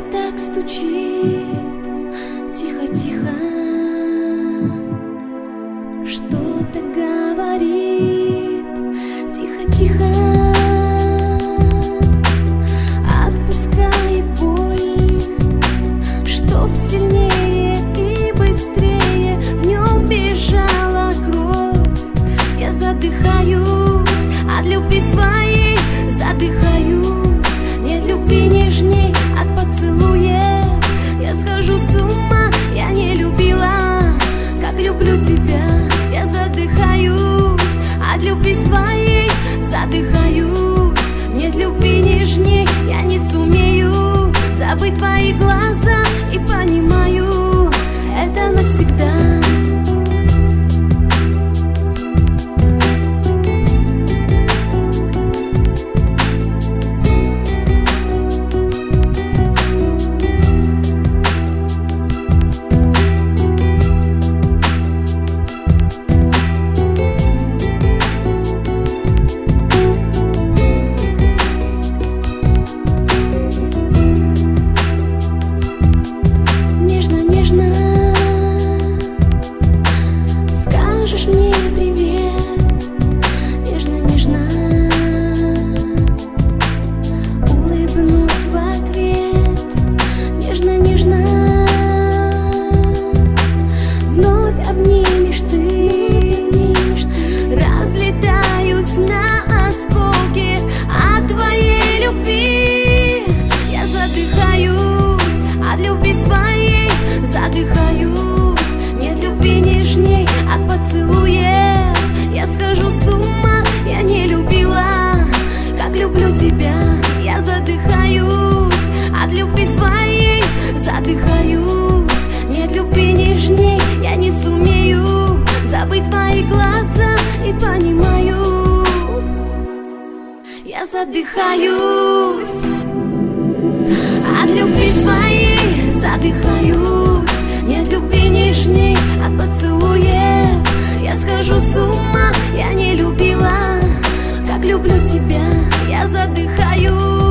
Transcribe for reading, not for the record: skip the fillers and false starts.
так стучит, тихо-тихо, что-то говорит, тихо-тихо, отпускает боль, чтоб сильнее и быстрее в нем бежала кровь. Я задыхаюсь от любви своей, задыхаюсь, нет любви нежней от поцелуев. Я схожу с ума, я не любила, как люблю тебя. Я задыхаюсь от любви своей, задыхаюсь, нет любви нежней. Я не сумею забыть твои глаза и понимаю, это навсегда. Задыхаюсь, нет любви нежней от поцелуев. Я схожу с ума, я не любила, как люблю тебя. Я задыхаюсь от любви своей, задыхаюсь, нет любви нежней. Я не сумею забыть твои глаза и понимаю, я задыхаюсь от любви своей, задыхаюсь, нет любви нежней от поцелуев. Я схожу с ума, я не любила, как люблю тебя. Я задыхаюсь